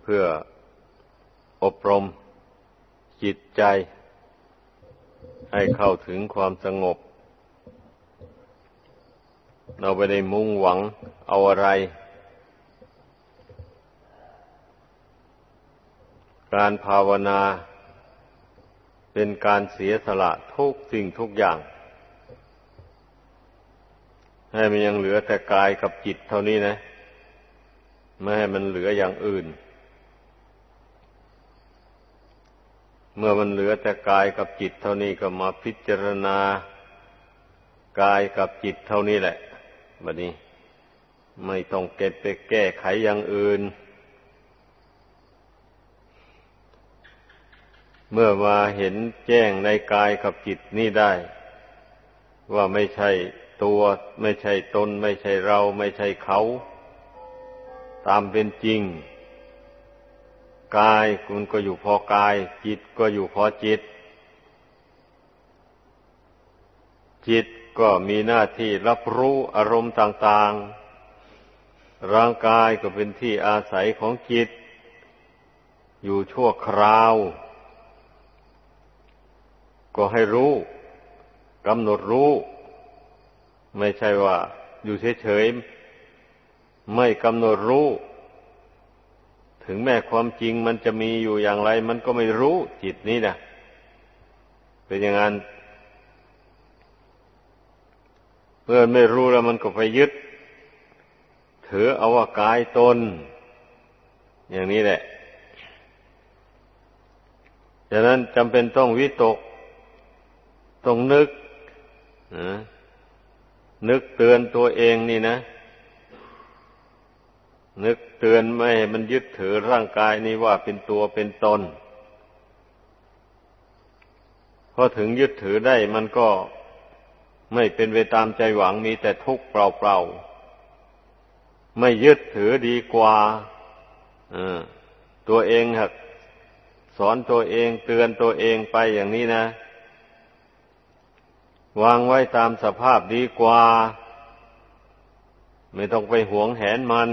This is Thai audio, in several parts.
เพื่ออบรมจิตใจให้เข้าถึงความสงบเราไม่ได้มุ่งหวังเอาอะไรการภาวนาเป็นการเสียสละทุกสิ่งทุกอย่างให้มันยังเหลือแต่กายกับจิตเท่านี้นะไม่ให้มันเหลืออย่างอื่นเมื่อมันเหลือแต่กายกับจิตเท่านี้ก็มาพิจารณากายกับจิตเท่านี้แหละบัดนี้ไม่ต้องเก็บไปแก้ไขอย่างอื่นเมื่อมาเห็นแจ้งในกายกับจิตนี่ได้ว่าไม่ใช่ตัวไม่ใช่ตนไม่ใช่เราไม่ใช่เขาตามเป็นจริงกายมันก็อยู่พอกายจิตก็อยู่พอจิตจิตก็มีหน้าที่รับรู้อารมณ์ต่างๆร่างกายก็เป็นที่อาศัยของจิตอยู่ชั่วคราวก็ให้รู้กำหนดรู้ไม่ใช่ว่าอยู่เฉยๆไม่กำหนดรู้ถึงแม้ความจริงมันจะมีอยู่อย่างไรมันก็ไม่รู้จิตนี้นะเป็นอย่างนั้นเมื่อไม่รู้แล้วมันก็ไปยึดถือเอาว่ากายตนอย่างนี้แหละฉะนั้นจำเป็นต้องวิตกต้องนึกเตือนตัวเองนี่นะนึกเตือนไม่ให้มันยึดถือร่างกายนี้ว่าเป็นตัวเป็นตนพอถึงยึดถือได้มันก็ไม่เป็นไปตามใจหวังมีแต่ทุกข์เปล่าๆไม่ยึดถือดีกว่าตัวเองหักสอนตัวเองเตือนตัวเองไปอย่างนี้นะวางไว้ตามสภาพดีกว่าไม่ต้องไปหวงแหนมัน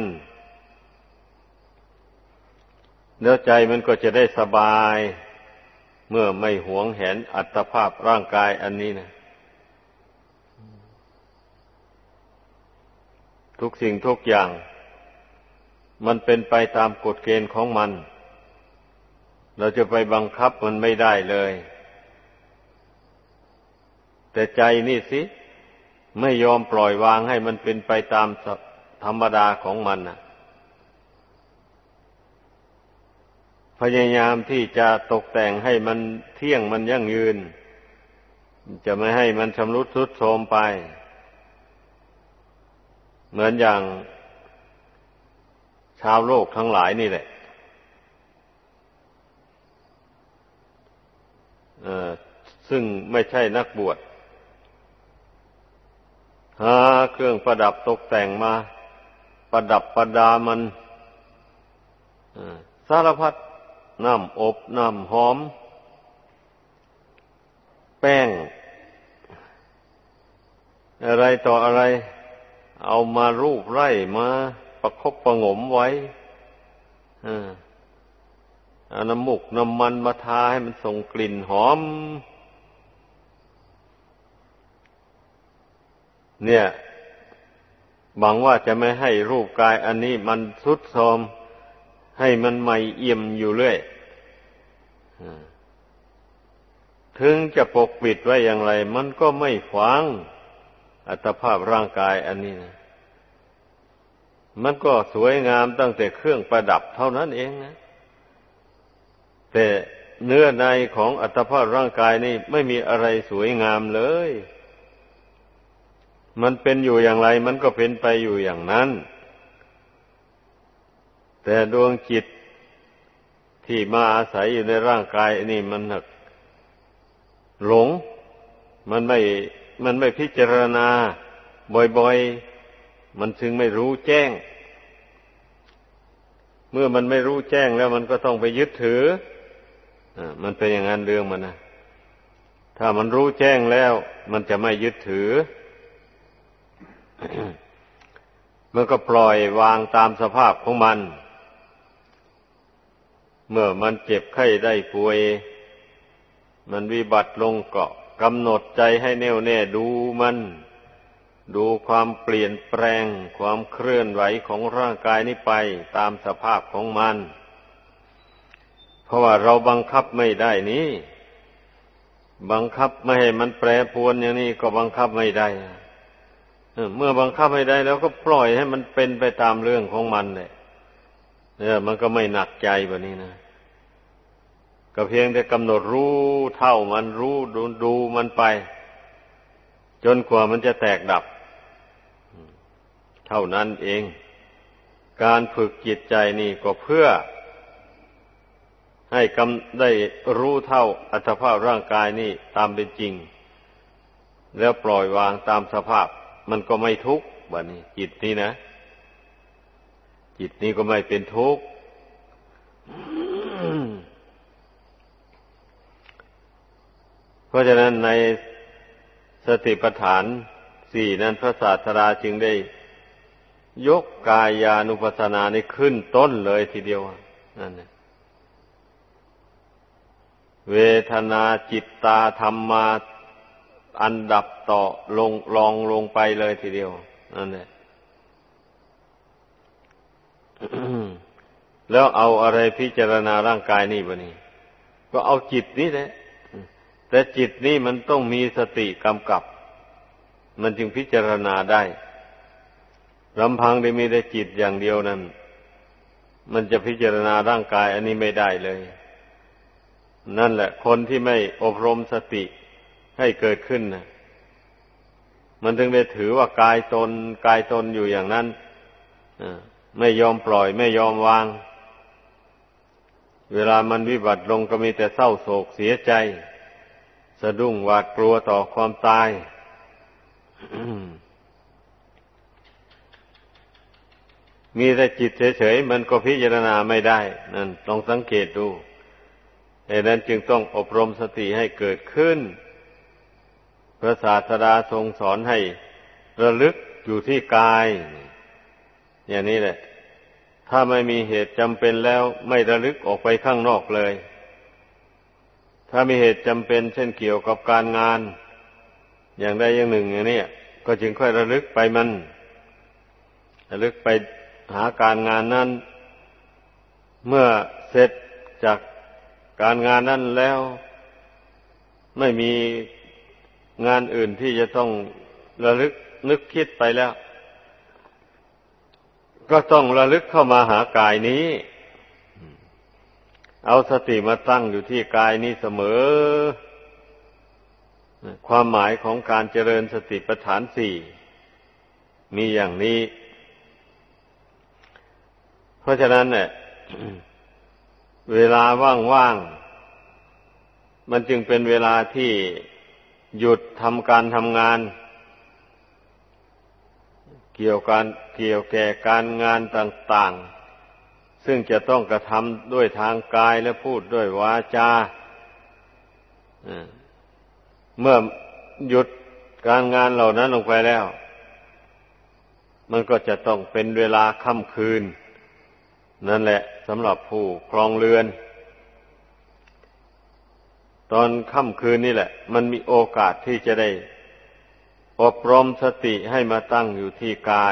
แล้วใจมันก็จะได้สบายเมื่อไม่หวงแหนอัตภาพร่างกายอันนี้นะทุกสิ่งทุกอย่างมันเป็นไปตามกฎเกณฑ์ของมันเราจะไปบังคับมันไม่ได้เลยแต่ใจนี่สิไม่ยอมปล่อยวางให้มันเป็นไปตามธรรมดาของมันนะพยายามที่จะตกแต่งให้มันเที่ยงมันยั่งยืนจะไม่ให้มันชำรุดทรุดโทรมไปเหมือนอย่างชาวโลกทั้งหลายนี่แหละซึ่งไม่ใช่นักบวชหาเครื่องประดับตกแต่งมาประดับประดามันสารพัดน้ำอบน้ำหอมแป้งอะไรต่ออะไรเอามารูปไร่มาประคบประหงมไว้เอาน้ำมูกน้ำมันมาทาให้มันส่งกลิ่นหอมเนี่ยหวังว่าจะไม่ให้รูปกายอันนี้มันทรุดโทรมให้มันใหม่เอี่ยมอยู่เรื่อยถึงจะปกปิดไว้อย่างไรมันก็ไม่ขวางอัตภาพร่างกายอันนี้นะมันก็สวยงามตั้งแต่เครื่องประดับเท่านั้นเองนะแต่เนื้อในของอัตภาพร่างกายนี่ไม่มีอะไรสวยงามเลยมันเป็นอยู่อย่างไรมันก็เป็นไปอยู่อย่างนั้นแต่ดวงจิตที่มาอาศัยอยู่ในร่างกายนี่มันหลงมันไม่พิจารณาบ่อยๆมันจึงไม่รู้แจ้งเมื่อมันไม่รู้แจ้งแล้วมันก็ต้องไปยึดถือมันเป็นอย่างนั้นเรื่องมันนะถ้ามันรู้แจ้งแล้วมันจะไม่ยึดถือ มันก็ปล่อยวางตามสภาพของมันเมื่อมันเจ็บไข้ได้ป่วยมันวิบัติลงก็กำหนดใจให้แน่วแน่ดูมันดูความเปลี่ยนแปลงความเคลื่อนไหวของร่างกายนี้ไปตามสภาพของมันเพราะว่าเราบังคับไม่ได้นี้บังคับไม่ให้มันแปรปรวนอย่างนี้ก็บังคับไม่ได้เมื่อบังคับไม่ได้แล้วก็ปล่อยให้มันเป็นไปตามเรื่องของมันเลยมันก็ไม่หนักใจแบบนี้นะก็เพียงแต่กำหนดรู้เท่ามันรู้ดูมันไปจนกว่ามันจะแตกดับเท่านั้นเองการฝึกจิตใจนี่ก็เพื่อให้ได้รู้เท่าอัตภาพร่างกายนี่ตามเป็นจริงแล้วปล่อยวางตามสภาพมันก็ไม่ทุกข์บัดนี้จิตนี่นะจิตนี่ก็ไม่เป็นทุกข์เพราะฉะนั้นในสติปัฏฐานสี่นั้นพระศาสดาจึงได้ยกกายานุปัสสนานี่ขึ้นต้นเลยทีเดียวนั่นแหละเวทนาจิตตาธรรมาอันดับต่อลองลงไปเลยทีเดียวนั่นแหละ แล้วเอาอะไรพิจารณาร่างกายนี่บ่นี่ก็เอาจิตนี่แหละแต่จิตนี่มันต้องมีสติกำกับมันจึงพิจารณาได้ลำพังได้มีแต่จิตอย่างเดียวนั้นมันจะพิจารณาร่างกายอันนี้ไม่ได้เลยนั่นแหละคนที่ไม่อบรมสติให้เกิดขึ้นนะมันถึงได้ถือว่ากายตนอยู่อย่างนั้นไม่ยอมปล่อยไม่ยอมวางเวลามันวิบัติลงก็มีแต่เศร้าโศกเสียใจสะดุ้งหวาดกลัวต่อความตาย มีแต่จิตเฉยๆมันก็พิจารณาไม่ได้นั่นลองสังเกตดูดังนั้นจึงต้องอบรมสติให้เกิดขึ้นพระศาสดาทรงสอนให้ระลึกอยู่ที่กายอย่างนี้แหละถ้าไม่มีเหตุจำเป็นแล้วไม่ระลึกออกไปข้างนอกเลยถ้ามีเหตุจำเป็นเช่นเกี่ยวกับการงานอย่างใดอย่างหนึ่งอย่างนี้ก็จึงค่อยระลึกไปมันระลึกไปหาการงานนั้นเมื่อเสร็จจากการงานนั้นแล้วไม่มีงานอื่นที่จะต้องระลึกนึกคิดไปแล้วก็ต้องระลึกเข้ามาหากายนี้เอาสติมาตั้งอยู่ที่กายนี้เสมอความหมายของการเจริญสติปัฏฐานสี่มีอย่างนี้เพราะฉะนั้นเนี่ย เวลาว่างๆมันจึงเป็นเวลาที่หยุดทำการทำงานเกี่ยวแก่การงานต่างๆซึ่งจะต้องกระทำด้วยทางกายและพูดด้วยวาจาเมื่อหยุดการงานเหล่านั้นลงไปแล้วมันก็จะต้องเป็นเวลาค่ำคืนนั่นแหละสำหรับผู้ครองเรือนตอนค่ำคืนนี่แหละมันมีโอกาสที่จะได้อบรมสติให้มาตั้งอยู่ที่กาย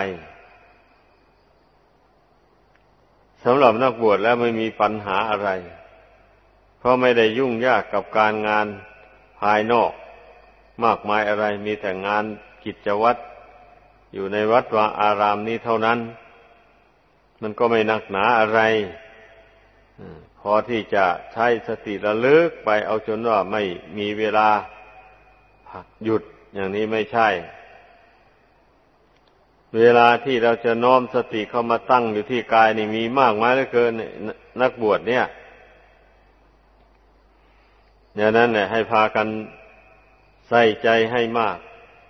สำหรับนักบวชแล้วไม่มีปัญหาอะไรเพราะไม่ได้ยุ่งยากกับการงานภายนอกมากมายอะไรมีแต่งานกิจวัตรอยู่ในวัดวาอารามนี้เท่านั้นมันก็ไม่หนักหนาอะไรพอที่จะใช้สติระลึกไปเอาจนว่าไม่มีเวลาหยุดอย่างนี้ไม่ใช่เวลาที่เราจะน้อมสติเข้ามาตั้งอยู่ที่กายนี่มีมากมายเหลือเกินนักบวชเนี่ยอย่างนั้นเนี่ยให้พากันใส่ใจให้มาก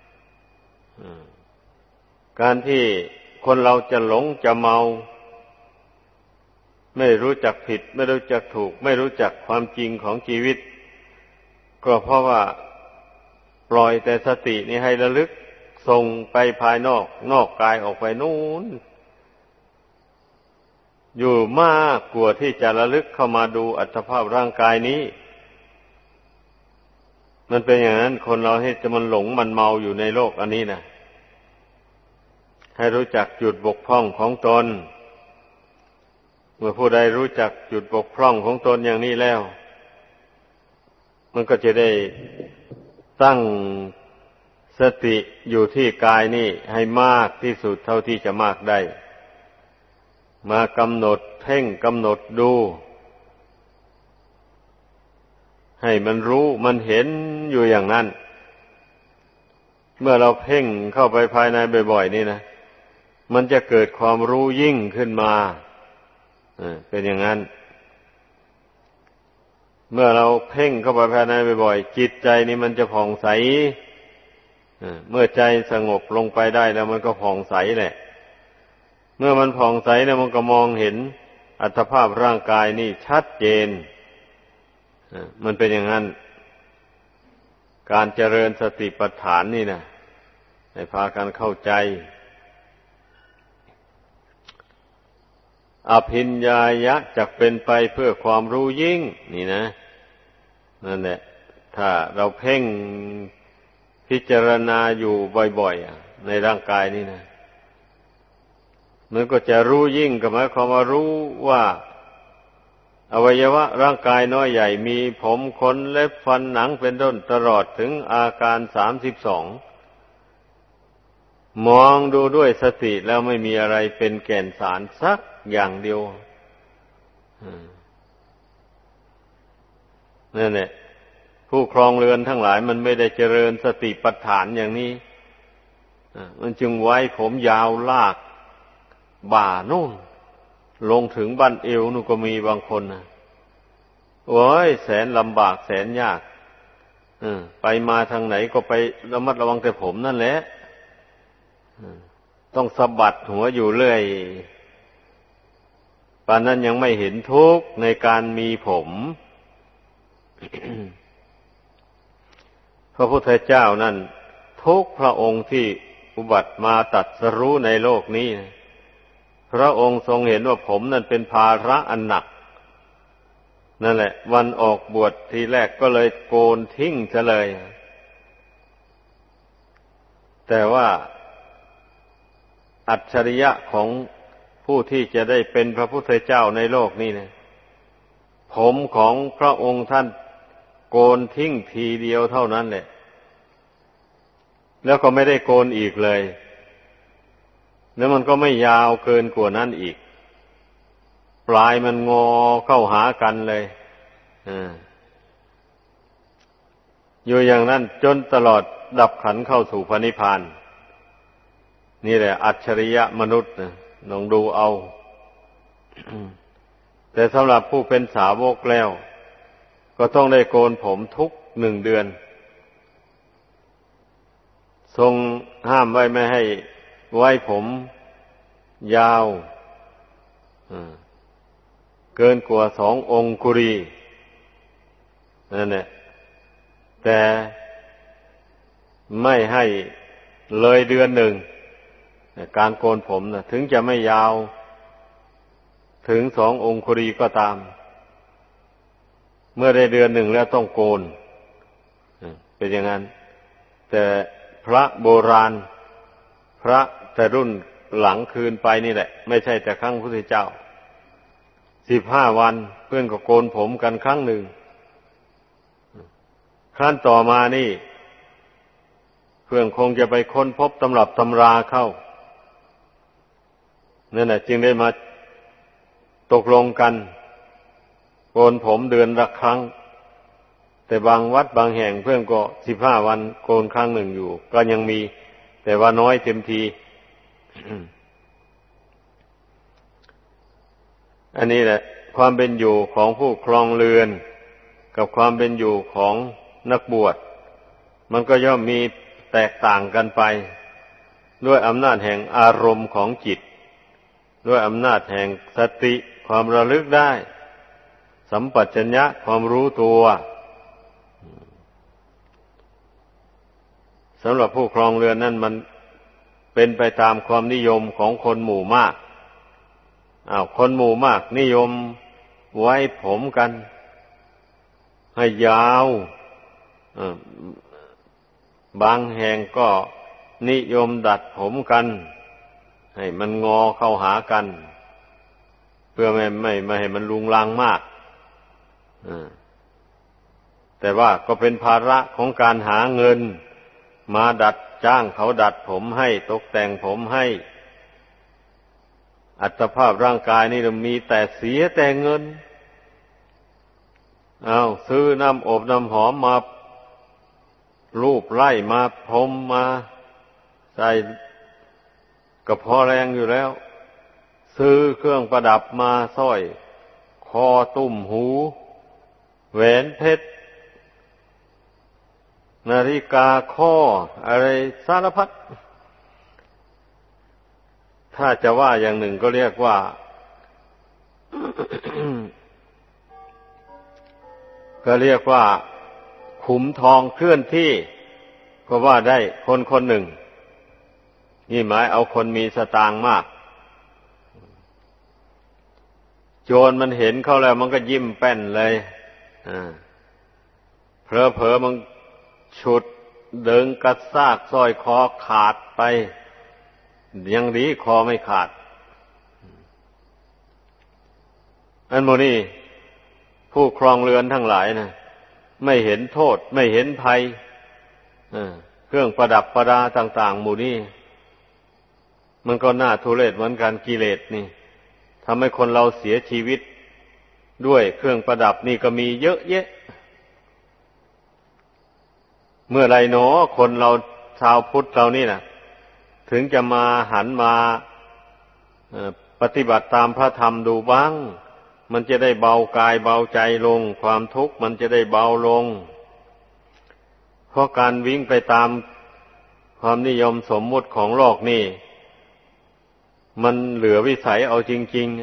การที่คนเราจะหลงจะเมาไม่รู้จักผิดไม่รู้จักถูกไม่รู้จักความจริงของชีวิตก็เพราะว่าปล่อยแต่สตินี้ให้ระลึกส่งไปภายนอกกายออกไปนู่นอยู่มากกว่าที่จะระลึกเข้ามาดูอัตภาพร่างกายนี้มันเป็นอย่างนั้นคนเราให้จะมันหลงมันเมาอยู่ในโลกอันนี้นะให้รู้จักจุดบกพร่องของตนเมื่อผู้ใดรู้จักจุดบกพร่องของตนอย่างนี้แล้วมันก็จะได้ตั้งสติอยู่ที่กายนี่ให้มากที่สุดเท่าที่จะมากได้มากำหนดเพ่งกำหนดดูให้มันรู้มันเห็นอยู่อย่างนั้นเมื่อเราเพ่งเข้าไปภายในบ่อยๆนี่นะมันจะเกิดความรู้ยิ่งขึ้นมาเป็นอย่างนั้นเมื่อเราเพ่งเข้าไปภายในบ่อยๆจิตใจนี่มันจะผ่องใสเมื่อใจสงบลงไปได้แล้วมันก็ผ่องใสแหละเมื่อมันผ่องใสแล้วมันก็มองเห็นอัตภาพร่างกายนี่ชัดเจนมันเป็นอย่างนั้นการเจริญสติปัฏฐานนี่นะให้พากันเข้าใจอภิญญายะจักเป็นไปเพื่อความรู้ยิ่งนี่นะนั่นแหละถ้าเราเพ่งพิจารณาอยู่บ่อยๆในร่างกายนี่นะมันก็จะรู้ยิ่งก็หมายความว่ารู้ว่าอวัยวะร่างกายน้อยใหญ่มีผมขนเล็บฟันหนังเป็นต้นตลอดถึงอาการ32มองดูด้วยสติแล้วไม่มีอะไรเป็นแก่นสารสักอย่างเดียวนั่นแหละผู้ครองเรือนทั้งหลายมันไม่ได้เจริญสติปัฏฐานอย่างนี้มันจึงไว้ผมยาวลากบ่านู่นลงถึงบั้นเอวนู่นก็มีบางคนนะโอ้ยแสนลำบากแสนยากไปมาทางไหนก็ไประมัดระวังแต่ผมนั่นแหละต้องสะบัดหัวอยู่เรื่อยป่านนั้นยังไม่เห็นทุกข์ในการมีผม พระพุทธเจ้านั่นทุกพระองค์ที่อุบัติมาตรัสรู้ในโลกนี้พระองค์ทรงเห็นว่าผมนั่นเป็นภาระอันหนักนั่นแหละวันออกบวชทีแรกก็เลยโกนทิ้งซะเลยแต่ว่าอัจฉริยะของผู้ที่จะได้เป็นพระพุทธเจ้าในโลกนี้นะผมของพระองค์ท่านโกนทิ้งทีเดียวเท่านั้นแหละแล้วก็ไม่ได้โกนอีกเลยแล้วมันก็ไม่ยาวเกินกว่านั้นอีกปลายมันงอเข้าหากันเลยอยู่อย่างนั้นจนตลอดดับขันเข้าสู่พระนิพพานนี่แหละอัจฉริยะมนุษย์นะลองดูเอา แต่สำหรับผู้เป็นสาวกแล้วก็ต้องได้โกนผมทุก1 เดือนทรงห้ามไว้ไม่ให้ไว้ผมยาวเกินกว่า2 องคุรีนั่นแหละแต่ไม่ให้เลยเดือน1การโกนผมนะถึงจะไม่ยาวถึง2 องคุรีก็ตามเมื่อได้เดือน1แล้วต้องโกนเป็นอย่างนั้นแต่พระโบราณพระแต่รุ่นหลังคืนไปนี่แหละไม่ใช่แต่ครั้งพุทธเจ้า15 วันเพื่อนก็โกนผมกันครั้งหนึ่งครั้นต่อมานี่เพื่อนคงจะไปค้นพบตำรับตำราเข้านั่นแหละจึงได้มาตกลงกันโกนผมเดือนละครั้งแต่บางวัดบางแห่งเพื่อนก็15 วันโกนครั้งหนึ่งอยู่ก็ยังมีแต่ว่าน้อยเต็มที อันนี้แหละความเป็นอยู่ของผู้ครองเรือนกับความเป็นอยู่ของนักบวชมันก็ย่อมมีแตกต่างกันไปด้วยอำนาจแห่งอารมณ์ของจิตด้วยอำนาจแห่งสติความระลึกได้สัมปชัญญะความรู้ตัวสำหรับผู้ครองเรือนนั่นมันเป็นไปตามความนิยมของคนหมู่มากคนหมู่มากนิยมไว้ผมกันให้ยาวบางแห่งก็นิยมดัดผมกันให้มันงอเข้าหากันเพื่อไม่ให้มันลุงลังมากแต่ว่าก็เป็นภาระของการหาเงินมาดัดจ้างเขาดัดผมให้ตกแต่งผมให้อัตภาพร่างกายนี่มีแต่เสียแต่เงินซื้อน้ำอบน้ำหอมมารูปไล่มาพรมมาใส่ก็พอแรงอยู่แล้วซื้อเครื่องประดับมาสร้อยคอตุ้มหูแหวนเพชรนาฬิกาข้ออะไรสารพัดถ้าจะว่าอย่างหนึ่งก็เรียกว่า ก็เรียกว่าขุมทองเคลื่อนที่ก็ว่าได้คนคนหนึ่งนี่หมายเอาคนมีสตางค์มากโจรมันเห็นเขาแล้วมันก็ยิ้มแป้นเลยเผลอมันฉุดดึงกระซากสร้อยคอขาดไปยังดีคอไม่ขาดอันโมนี่ผู้ครองเรือนทั้งหลายนะไม่เห็นโทษไม่เห็นภัยเครื่องประดับประดาต่างๆหมู่นี้มันก็น่าทุเรศเหมือนกันกิเลสนี่ทำให้คนเราเสียชีวิตด้วยเครื่องประดับนี่ก็มีเยอะแยะเมื่อไรหนอคนเราชาวพุทธเรานี่นะถึงจะมาหันมาปฏิบัติตามพระธรรมดูบ้างมันจะได้เบากายเบาใจลงความทุกข์มันจะได้เบาลงเพราะการวิ่งไปตามความนิยมสมมุติของโลกนี่มันเหลือวิสัยเอาจริง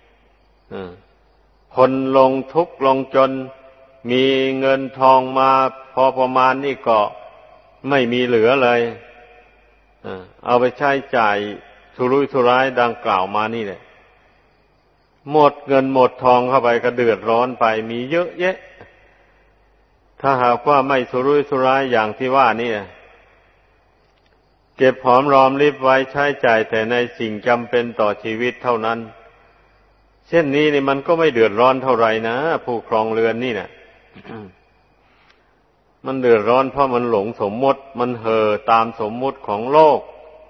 ๆคนลงทุกข์ลงจนมีเงินทองมาพอประมาณนี่ก็ไม่มีเหลือเลยเอาไปใช้จ่ายสุรุ่ยสุร่ายดังกล่าวมานี่แหละหมดเงินหมดทองเข้าไปก็เดือดร้อนไปมีเยอะแยะถ้าหากว่าไม่สุรุ่ยสุร่ายอย่างที่ว่านี่เก็บหอมรอมริบไว้ใช้จ่ายแต่ในสิ่งจำเป็นต่อชีวิตเท่านั้นเช่นนี้นี่มันก็ไม่เดือดร้อนเท่าไหร่นะผู้ครองเรือนนี่น่ะ มันเดือดร้อนเพราะมันหลงสมมติมันเห่อตามสมมุติของโลก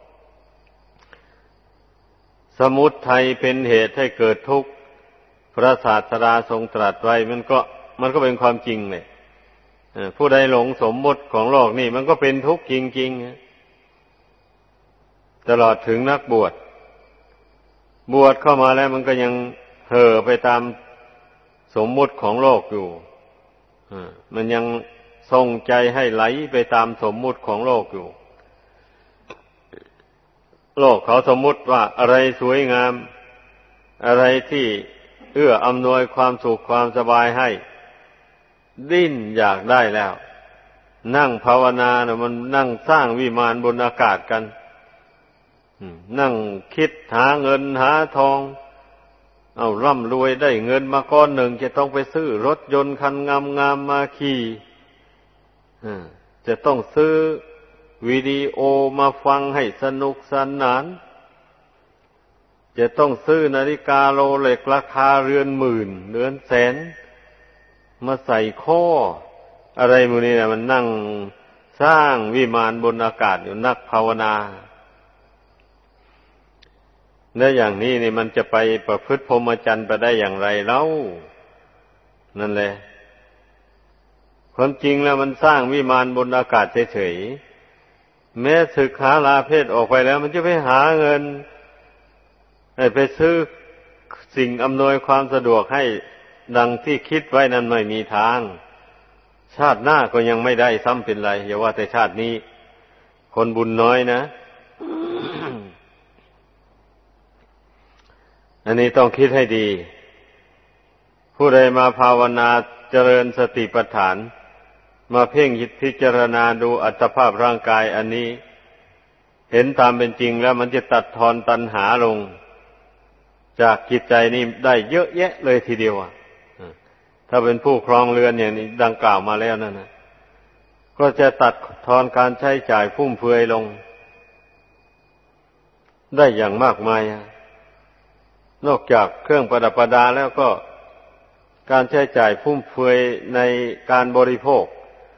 สมุทัยเป็นเหตุให้เกิดทุกข์พระศาสดาทรงตรัสไว้มันก็เป็นความจริงเลยผู้ใดหลงสมมุติของโลกนี่มันก็เป็นทุกข์จริงๆตลอดถึงนักบวชเข้ามาแล้วมันก็ยังเห่อไปตามสมมุติของโลกอยู่มันยังส่งใจให้ไหลไปตามสมมุติของโลกอยู่โลกเขาสมมุติว่าอะไรสวยงามอะไรที่เอื้ออำนวยความสุขความสบายให้ดิ้นอยากได้แล้วนั่งภาวนานะมันนั่งสร้างวิมานบนอากาศกันนั่งคิดหาเงินหาทองเอาร่ำรวยได้เงินมาก้อนหนึ่งจะต้องไปซื้อรถยนต์คันงามๆมาขี่จะต้องซื้อวิดีโอมาฟังให้สนุกสนานจะต้องซื้อนาฬิกาโรเล็กราคาเรือนหมื่นเรือนแสนมาใส่ข้ออะไรพวกนี้นะมันนั่งสร้างวิมานบนอากาศอยู่นักภาวนาและอย่างนี้นี่มันจะไปประพฤติพรหมจรรย์ไปได้อย่างไรเล่านั่นแหละความจริงแล้วมันสร้างวิมานบนอากาศเฉยๆแม้ศึกษาลาเพศออกไปแล้วมันจะไปหาเงินไปซื้อสิ่งอำนวยความสะดวกให้ดังที่คิดไว้นั้นไม่มีทางชาติหน้าก็ยังไม่ได้ซ้ำเป็นไรอย่าว่าแต่ชาตินี้คนบุญน้อยนะ อันนี้ต้องคิดให้ดีผู้ใดมาภาวนาเจริญสติปัฏฐานมาเพ่งพิจารณาดูอัตภาพร่างกายอันนี้เห็นตามเป็นจริงแล้วมันจะตัดทอนตัณหาลงจากจิตใจนี่ได้เยอะแยะเลยทีเดียวถ้าเป็นผู้ครองเรือนอย่างนี้ดังกล่าวมาแล้วนั่นนะก็จะตัดทอนการใช้จ่ายฟุ่มเฟือยลงได้อย่างมากมายนอกจากเครื่องประดับประดาแล้วก็การใช้จ่ายฟุ่มเฟือยในการบริโภค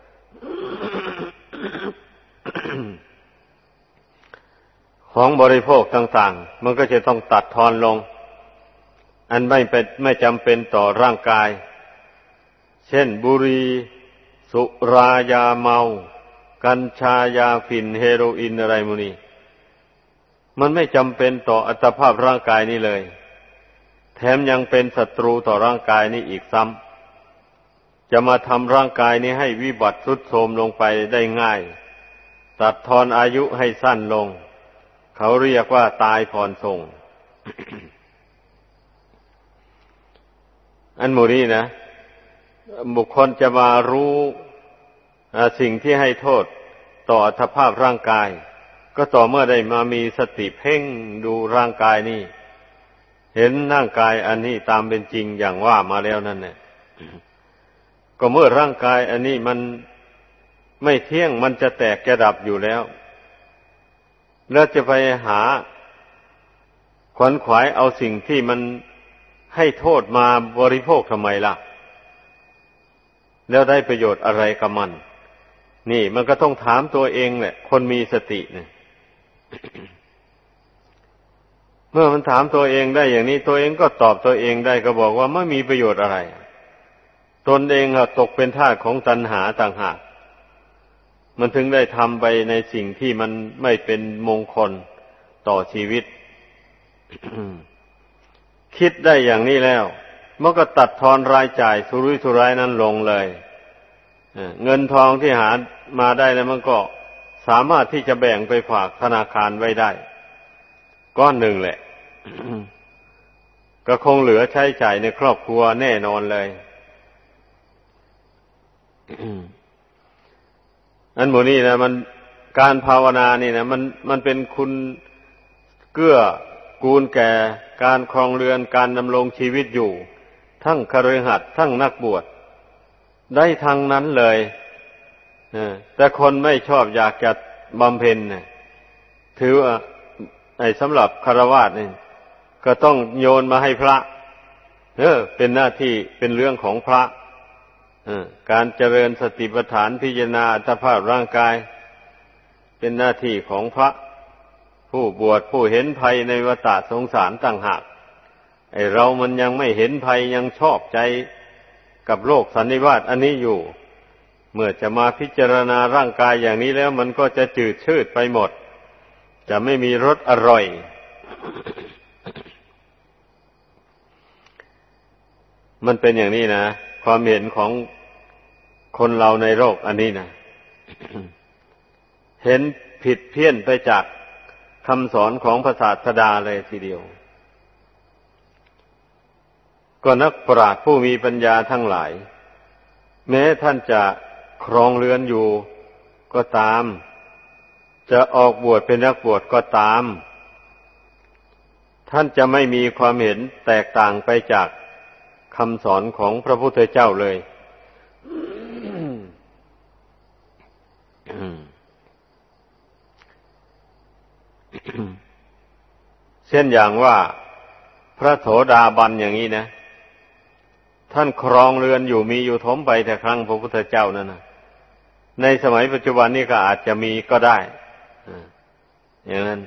ของบริโภคต่างๆมันก็จะต้องตัดทอนลงอันไม่จำเป็นต่อร่างกายเช่นบุหรี่สุรายาเมากัญชายาฝิ่นเฮโรอีนอะไรพวกนี้มันไม่จำเป็นต่ออัตภาพร่างกายนี้เลยแถมยังเป็นศัตรูต่อร่างกายนี้อีกซ้ำจะมาทำร่างกายนี้ให้วิบัติทรุดโทรมลงไปได้ง่ายตัดทอนอายุให้สั้นลงเขาเรียกว่าตายผ่อนส่ง อันหมู่นี้นะบุคคลจะมารู้สิ่งที่ให้โทษต่ออัตภาพร่างกายก็ต่อเมื่อได้มามีสติเพ่งดูร่างกายนี่เห็นร่างกายอันนี้ตามเป็นจริงอย่างว่ามาแล้วนั่นแหละก็เมื่อร่างกายอันนี้มันไม่เที่ยงมันจะแตกจะดับอยู่แล้วแล้วจะไปหาขวนขวายเอาสิ่งที่มันให้โทษมาบริโภคทำไมล่ะแล้วได้ประโยชน์อะไรกับมันนี่มันก็ต้องถามตัวเองแหละคนมีสติเนี่ย เมื่อมันถามตัวเองได้อย่างนี้ตัวเองก็ตอบตัวเองได้ก็บอกว่าไม่มีประโยชน์อะไรตนเองตกเป็นทาสของตัณหาต่างหากมันถึงได้ทำไปในสิ่งที่มันไม่เป็นมงคลต่อชีวิต คิดได้อย่างนี้แล้วมันก็ตัดทอนรายจ่ายสุรุ่ยสุร่ายนั้นลงเลยเงินทองที่หามาได้แล้วมันก็สามารถที่จะแบ่งไปฝากธนาคารไว้ได้ก้อนหนึ่งแหละ ก็คงเหลือใช้จ่ายในครอบครัวแน่นอนเลย อันหมู่นี้นะมันการภาวนานี่นะมันเป็นคุณเกื้อกูลแก่การครองเรือนการดำรงชีวิตอยู่ทั้งคฤหัสถ์ทั้งนักบวชได้ทางนั้นเลยแต่คนไม่ชอบอยากจะบำเพ็ญถือว่าสำหรับฆราวาสนี่ก็ต้องโยนมาให้พระเป็นหน้าที่เป็นเรื่องของพระการเจริญสติปัฏฐานพิจารณาอัตภาพร่างกายเป็นหน้าที่ของพระผู้บวชผู้เห็นภัยในวัฏสงสารต่างหากเรามันยังไม่เห็นภัยยังชอบใจกับโลกสันนิวาตอันนี้อยู่เมื่อจะมาพิจารณาร่างกายอย่างนี้แล้วมันก็จะจืดชืดไปหมดจะไม่มีรสอร่อย มันเป็นอย่างนี้นะความเห็นของคนเราในโลกอันนี้นะ เห็นผิดเพี้ยนไปจากคำสอนของพระศาสดาเลยทีเดียวก็นักปราชญ์ผู้มีปัญญาทั้งหลายแม้ท่านจะครองเรือนอยู่ก็ตามจะออกบวชเป็นนักบวชก็ตามท่านจะไม่มีความเห็นแตกต่างไปจากคำสอนของพระพุทธเจ้าเลย เช่นอย่างว่าพระโสดาบันอย่างนี้นะท่านครองเรือนอยู่มีอยู่ถมไปแต่ครั้งพระพุทธเจ้านั่นนะในสมัยปัจจุบันนี้ก็อาจจะมีก็ได้อย่างนั้น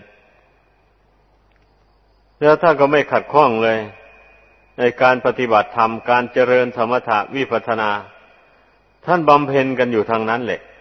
แล้วท่านก็ไม่ขัดข้องเลยในการปฏิบัติธรรมการเจริญสมถะวิปัสสนาท่านบำเพ็ญกันอยู่ทางนั้นแหละ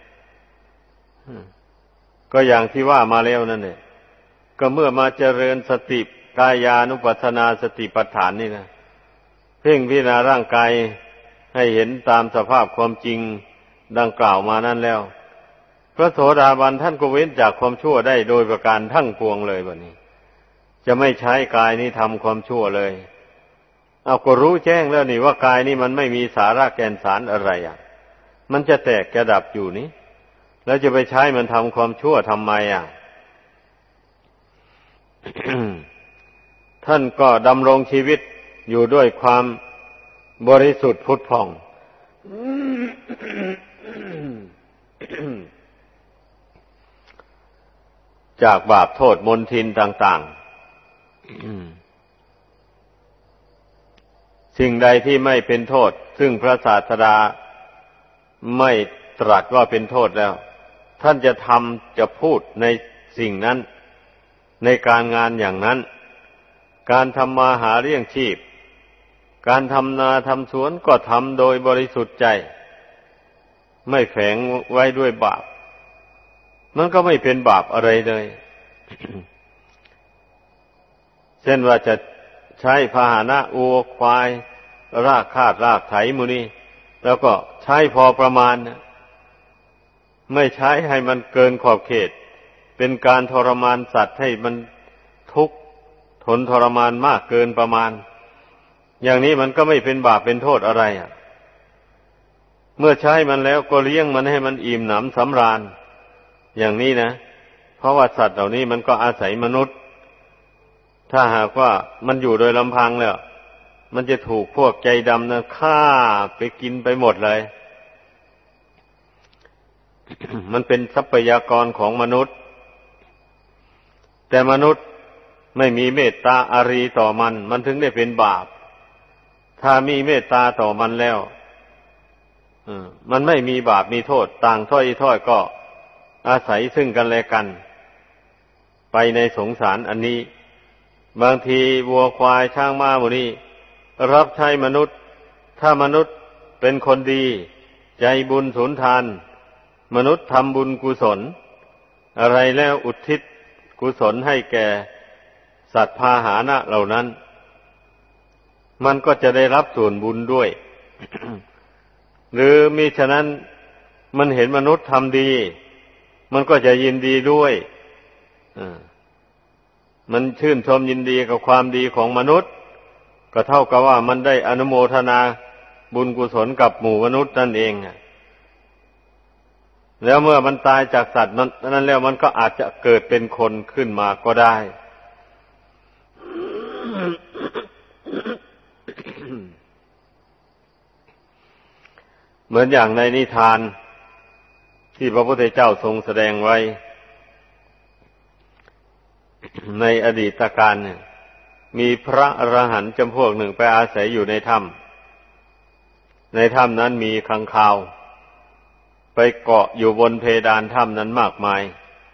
ก็อย่างที่ว่ามาแล้วนั่นแหละก็เมื่อมาเจริญสติกายานุปัสสนาสติปัฏฐานนี่นะเพ่งพิจารณาร่างกายให้เห็นตามสภาพความจริงดังกล่าวมานั่นแล้วพระโสดาบันท่านก็เว้นจากความชั่วได้โดยประการทั้งปวงเลยบัดนี้จะไม่ใช้กายนี้ทำความชั่วเลยเอาก็รู้แจ้งแล้วนี่ว่ากายนี้มันไม่มีสาระแก่นสารอะไรมันจะแตกจะดับอยู่นี้แล้วจะไปใช้มันทำความชั่วทำไมท่านก็ดำรงชีวิตอยู่ด้วยความบริสุทธิ์ผุดผ่อง จากบาปโทษมลทินต่างๆ สิ่งใดที่ไม่เป็นโทษซึ่งพระศาสดาไม่ตรัสว่าเป็นโทษแล้วท่านจะทำจะพูดในสิ่งนั้นในการงานอย่างนั้นการทำมาหาเลี้ยงชีพการทำนาทำสวนก็ทำโดยบริสุทธิ์ใจไม่แฝงไว้ด้วยบาปมันก็ไม่เป็นบาปอะไรเลย เช่นว่าจะใช้พาหนะวัวควายรากคาดรากไถหมู่นี้แล้วก็ใช้พอประมาณไม่ใช้ให้มันเกินขอบเขตเป็นการทรมานสัตว์ให้มันทุกข์ทนทรมานมากเกินประมาณอย่างนี้มันก็ไม่เป็นบาปเป็นโทษอะไรเมื่อใช้มันแล้วก็เลี้ยงมันให้มันอิ่มหนำสำราญอย่างนี้นะเพราะว่าสัตว์เหล่านี้มันก็อาศัยมนุษย์ถ้าหากว่ามันอยู่โดยลำพังแล้วมันจะถูกพวกใจดำนะฆ่าไปกินไปหมดเลย มันเป็นทรัพยากรของมนุษย์แต่มนุษย์ไม่มีเมตตาอารีต่อมันถึงได้เป็นบาปถ้ามีเมตตาต่อมันแล้วมันไม่มีบาปมีโทษต่างถ้อยก็อาศัยซึ่งกันและกันไปในสงสารอันนี้บางทีวัวควายช้างม้าหมู่นี้รับใช้มนุษย์ถ้ามนุษย์เป็นคนดีใจบุญสุนทานมนุษย์ทำบุญกุศลอะไรแล้วอุทิศกุศลให้แก่สัตว์พาหานะเหล่านั้นมันก็จะได้รับส่วนบุญด้วย หรือมิฉะนั้นมันเห็นมนุษย์ทำดีมันก็จะยินดีด้วยมันชื่นชมยินดีกับความดีของมนุษย์ก็เท่ากับว่ามันได้อนุโมทนาบุญกุศลกับหมู่มนุษย์นั่นเองแล้วเมื่อมันตายจากสัตว์นั้นแล้วมันก็อาจจะเกิดเป็นคนขึ้นมาก็ได้ เหมือนอย่างในนิทานที่พระพุทธเจ้าทรงแสดงไว้ ในอดีตการเนี่ยมีพระอรหันต์จำพวกหนึ่งไปอาศัยอยู่ในถ้ำนั้นมีค้างคาวไปเกาะอยู่บนเพดานถ้ำนั้นมากมาย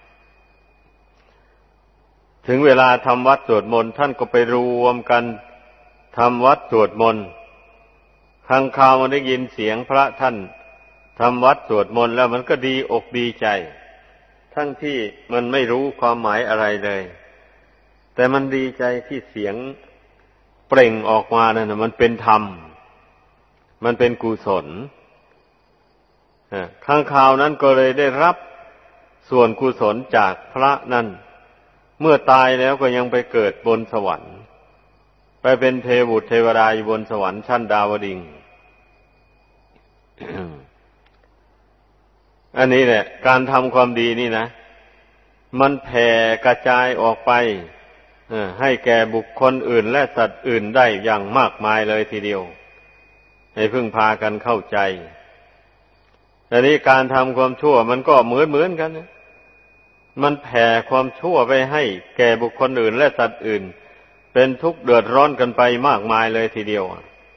ถึงเวลาทำวัดสวดมนต์ท่านก็ไปรวมกันทำวัดสวดมนต์ค้างคาวมันได้ยินเสียงพระท่านทำวัดสวดมนต์แล้วมันก็ดีอกดีใจทั้งที่มันไม่รู้ความหมายอะไรเลยแต่มันดีใจที่เสียงเปล่งออกมานั่นนะมันเป็นธรรมมันเป็นกุศลค้างคาวนั้นก็เลยได้รับส่วนกุศลจากพระนั้นเมื่อตายแล้วก็ยังไปเกิดบนสวรรค์ไปเป็นเทวบุตรเทวดาอยู่บนสวรรค์ชั้นดาวดึงส์ อันนี้แหละการทำความดีนี่นะมันแผ่กระจายออกไปให้แก่บุคคลอื่นและสัตว์อื่นได้อย่างมากมายเลยทีเดียวให้พึ่งพากันเข้าใจแต่นี้การทำความชั่วมันก็เหมือนกันนะมันแผ่ความชั่วไปให้แก่บุคคลอื่นและสัตว์อื่นเป็นทุกข์เดือดร้อนกันไปมากมายเลยทีเดียว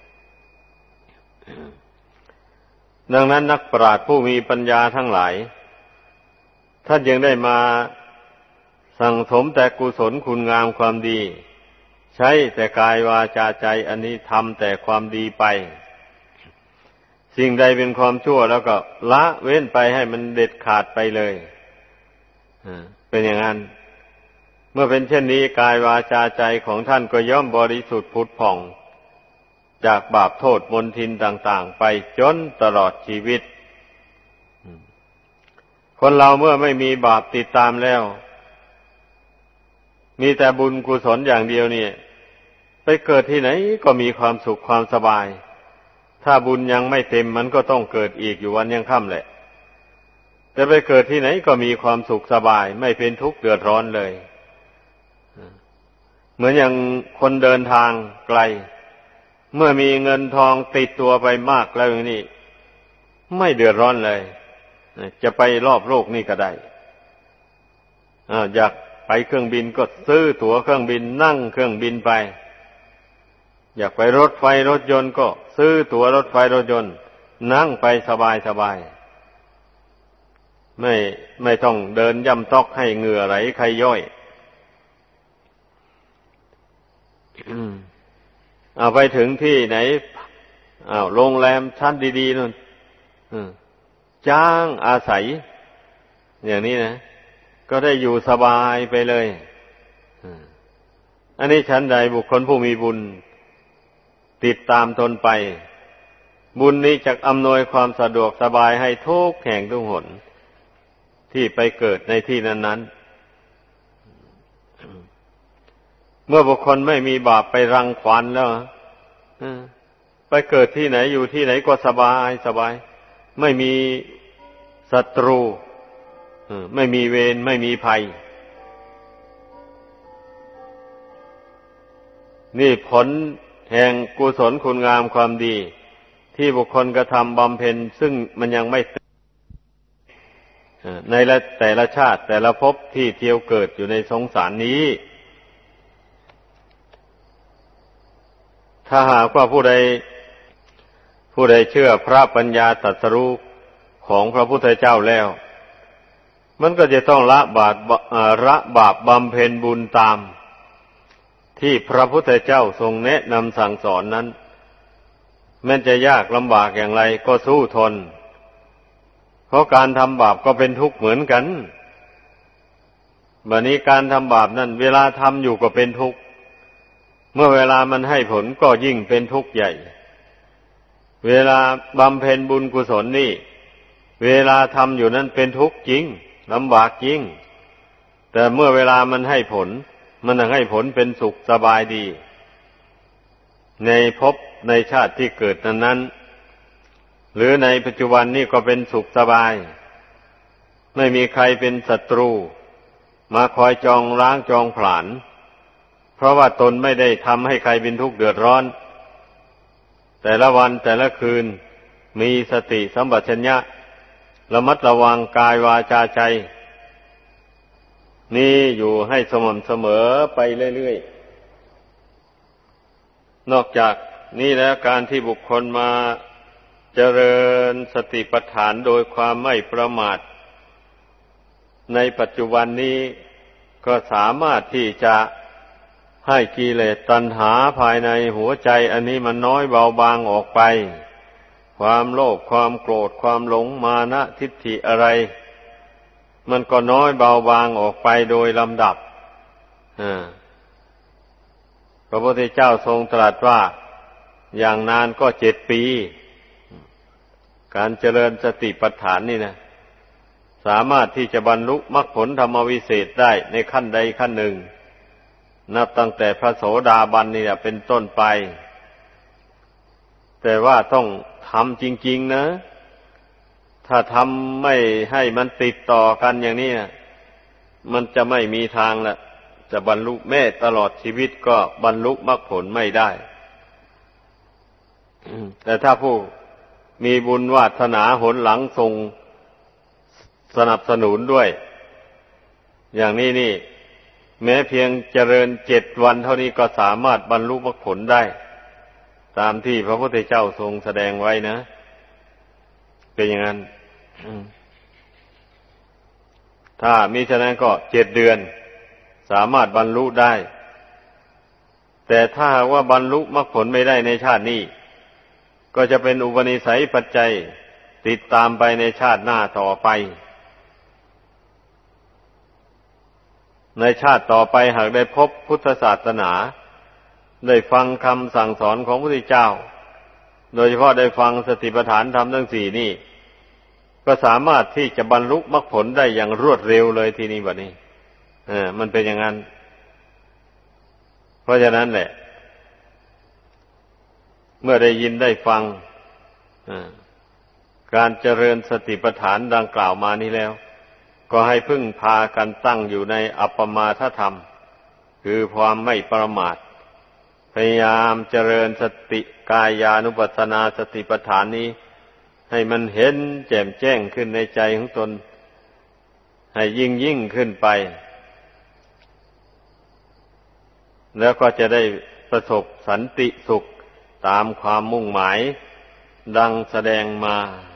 ดังนั้นนักปราชญ์ผู้มีปัญญาทั้งหลายท่านยังได้มาสั่งสมแต่กุศลคุณงามความดีใช้แต่กายวาจาใจอันนี้ทำแต่ความดีไปสิ่งใดเป็นความชั่วแล้วก็ละเว้นไปให้มันเด็ดขาดไปเลยเป็นอย่างนั้นเมื่อเป็นเช่นนี้กายวาจาใจของท่านก็ย่อมบริสุทธิ์ผุดผ่องจากบาปโทษมลทินต่างๆไปจนตลอดชีวิตคนเราเมื่อไม่มีบาปติดตามแล้วมีแต่บุญกุศลอย่างเดียวนี่ไปเกิดที่ไหนก็มีความสุขความสบายถ้าบุญยังไม่เต็มมันก็ต้องเกิดอีกอยู่วันยังค่ำแหละแต่ไปเกิดที่ไหนก็มีความสุขสบายไม่เป็นทุกข์เดือดร้อนเลยเหมือนอย่างคนเดินทางไกลเมื่อมีเงินทองติดตัวไปมากแล้วอย่างนี้ไม่เดือดร้อนเลยจะไปรอบโลกนี่ก็ได้อยากไปเครื่องบินก็ซื้อตั๋วเครื่องบินนั่งเครื่องบินไปอยากไปรถไฟรถยนต์ก็ซื้อตั๋วรถไฟรถยนต์นั่งไปสบายสบายไม่ต้องเดินย่ำตอกให้เหงื่อไหลใครย่อยเอาไปถึงที่ไหนโรงแรมชั้นดีๆนู่นจ้างอาศัยอย่างนี้นะก็ได้อยู่สบายไปเลยอันนี้ชั้นใดบุคคลผู้มีบุญติดตามตนไปบุญนี้จะอำนวยความสะดวกสบายให้ทุกแห่งทุกหนที่ไปเกิดในที่นั้นๆเมื่อบุคคลไม่มีบาปไปรังควานแล้วไปเกิดที่ไหนอยู่ที่ไหนก็สบายสบายไม่มีศัตรูไม่มีเวรไม่มีภัยนี่ผลแห่งกุศลคุณงามความดีที่บุคคลกระทำบำเพ็ญซึ่งมันยังไม่ในแต่ละชาติแต่ละภพที่เที่ยวเกิดอยู่ในสงสารนี้ถ้าหากว่าผู้ใดเชื่อพระปัญญาตรัสรู้ของพระพุทธเจ้าแล้วมันก็จะต้องละบาปบำเพ็ญบุญตามที่พระพุทธเจ้าทรงแนะนำสั่งสอนนั้นแม้จะยากลำบากอย่างไรก็สู้ทนเพราะการทำบาปก็เป็นทุกข์เหมือนกันบัดนี้การทำบาปนั้นเวลาทำอยู่ก็เป็นทุกข์เมื่อเวลามันให้ผลก็ยิ่งเป็นทุกข์ใหญ่เวลาบำเพ็ญบุญกุศลนี่เวลาทำอยู่นั้นเป็นทุกข์จริงลำบากจริงแต่เมื่อเวลามันให้ผลมันให้ผลเป็นสุขสบายดีในภพในชาติที่เกิดนั้นหรือในปัจจุบันนี่ก็เป็นสุขสบายไม่มีใครเป็นศัตรูมาคอยจองร้างจองผลาญเพราะว่าตนไม่ได้ทำให้ใครเป็นทุกข์เดือดร้อนแต่ละวันแต่ละคืนมีสติสัมปชัญญะระมัดระวังกายวาจาใจนี่อยู่ให้สม่ำเสมอไปเรื่อยๆนอกจากนี้แล้วการที่บุคคลมาเจริญสติปัฏฐานโดยความไม่ประมาทในปัจจุบันนี้ก็สามารถที่จะให้กิเลสตัณหาภายในหัวใจอันนี้มันน้อยเบาบางออกไปความโลภความโกรธความหลงมานะทิฏฐิอะไรมันก็น้อยเบาบางออกไปโดยลำดับพระพุทธเจ้าทรงตรัสว่าอย่างนานก็7 ปีการเจริญสติปัฏฐานนี่นะสามารถที่จะบรรลุมรรคผลธรรมวิเศษได้ในขั้นใดขั้นหนึ่งนับตั้งแต่พระโสดาบันนี่เป็นต้นไปแต่ว่าต้องทำจริงๆนะถ้าทำไม่ให้มันติดต่อกันอย่างนี้มันจะไม่มีทางละจะบรรลุแม้ตลอดชีวิตก็บรรลุมรรคผลไม่ได้แต่ถ้าผู้มีบุญวาสนาหนหลังทรงสนับสนุนด้วยอย่างนี้นี่แม้เพียงเจริญ7 วันเท่านี้ก็สามารถบรรลุมรรคผลได้ตามที่พระพุทธเจ้าทรงแสดงไว้นะเป็นอย่างนั้นถ้ามิฉะนั้นก็7 เดือนสามารถบรรลุได้แต่ถ้าว่าบรรลุมรรคผลไม่ได้ในชาตินี้ก็จะเป็นอุปนิสัยปัจจัยติดตามไปในชาติหน้าต่อไปในชาติต่อไปหากได้พบพุทธศาสนาได้ฟังคำสั่งสอนของพระพุทธเจ้าโดยเฉพาะได้ฟังสติปัฏฐานธรรมทั้ง4นี่ก็สามารถที่จะบรรลุมรรคผลได้อย่างรวดเร็วเลยทีนี้บัดนี้มันเป็นอย่างนั้นเพราะฉะนั้นแหละเมื่อได้ยินได้ฟังการเจริญสติปัฏฐานดังกล่าวมานี้แล้วก็ให้พึ่งพากันตั้งอยู่ในอัปปมาทธรรมคือความไม่ประมาทพยายามเจริญสติกายานุปัสสนาสติปัฏฐานนี้ให้มันเห็นแจ่มแจ้งขึ้นในใจของตนให้ยิ่งขึ้นไปแล้วก็จะได้ประสบสันติสุขตามความมุ่งหมายดังแสดงมา